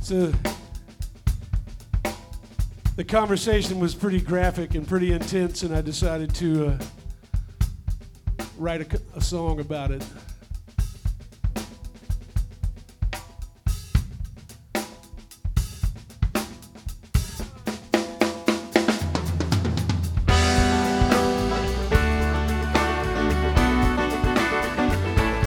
So the conversation was pretty graphic and pretty intense, and I decided to write a song about it.